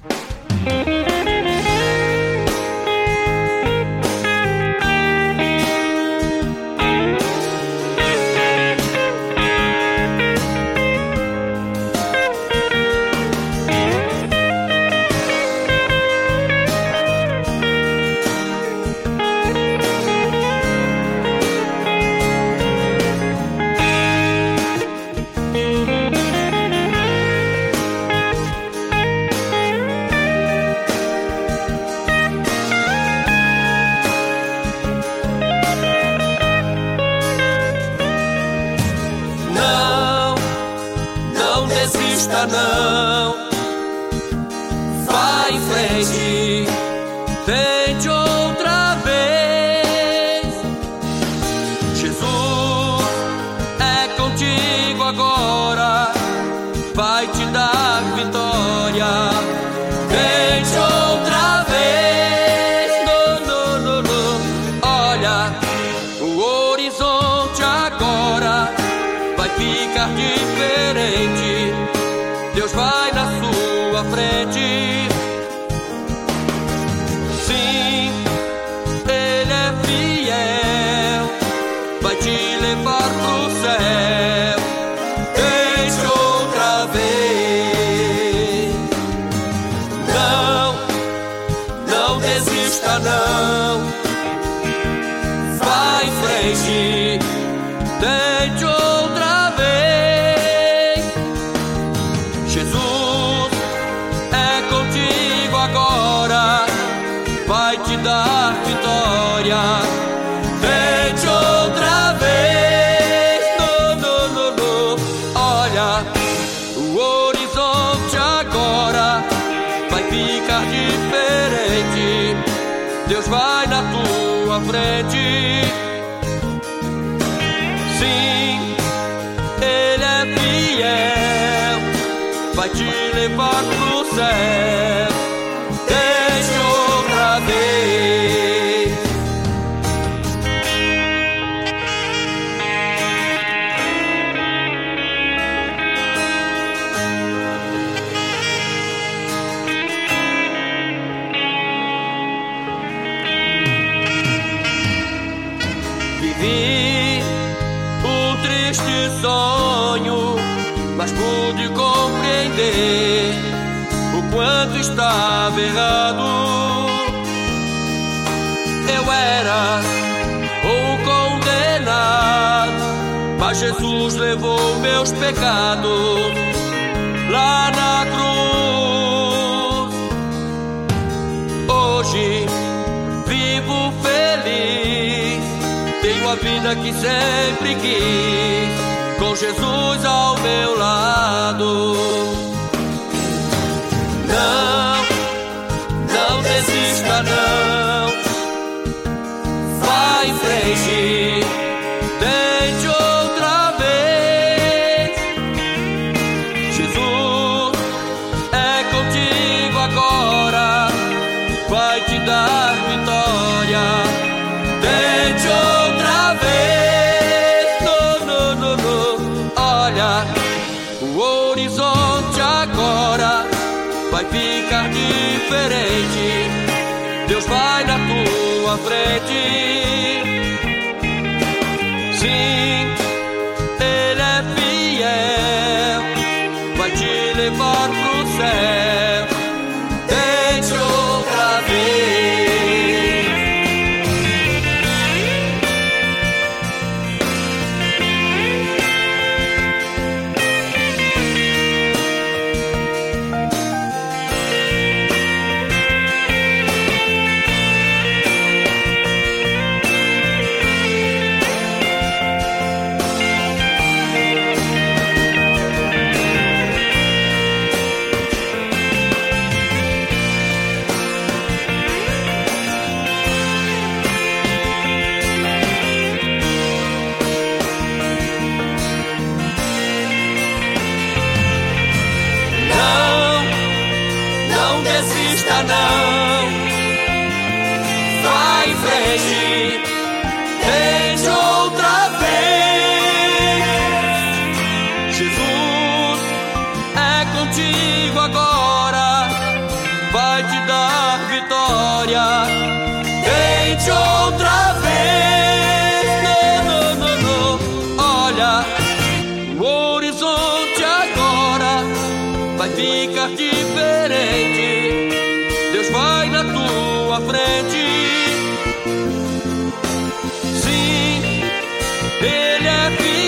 Não, vai em frente, tente outra vez. Jesus é contigo agora, vai te dar vitória. Tente outra vez. Não. Olha, o horizonte agora vai ficar diferente. Deus vai na sua frente. Sim, Ele é fiel, vai te levar pro céu. Tente outra vez. Não desista não. Vai em frente, tente outra vez. Jesus é contigo agora, vai te dar vitória. Tente outra vez. Não. Olha, o horizonte agora vai ficar diferente. Deus vai na tua frente. Sim, Ele é fiel, vai te levar pro céu. Tente outra vez. Vivi um triste sonho, mas pude compreender o quanto estava errado. Eu era um condenado, mas Jesus levou meus pecados lá na cruz. Hoje vivo feliz, tenho a vida que sempre quis, com Jesus ao meu lado. Não desista não. Vai em frente, tente outra vez. Jesus é contigo agora, vai te dar vitória. Tente outra vez. Não. Olha, o horizonte agora vai ficar diferente. Deus vai na tua frente. Sim, Ele é fiel, vai te levar pro céu. Tente outra vez. Desista não, vai em frente, tente outra vez. Jesus é contigo agora, ficar diferente. Deus vai na tua frente. Sim, Ele é fiel.